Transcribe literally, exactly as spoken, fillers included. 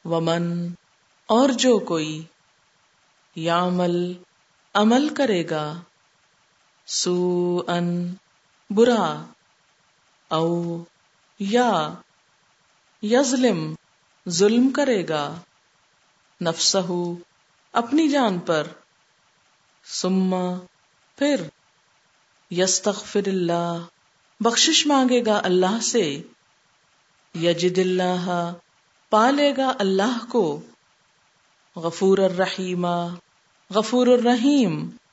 वमन और जो कोई यामल अमल करेगा सूअन बुरा औ या यज़लिम जुल्म करेगा नफ्सहू अपनी जान पर सुम्मा फिर यस्तग़फिरुल्लाह बख्शिश मांगेगा अल्लाह से यजिदिल्लाह पालेगा अल्लाह को गफूर रहीमा गफूर रहीम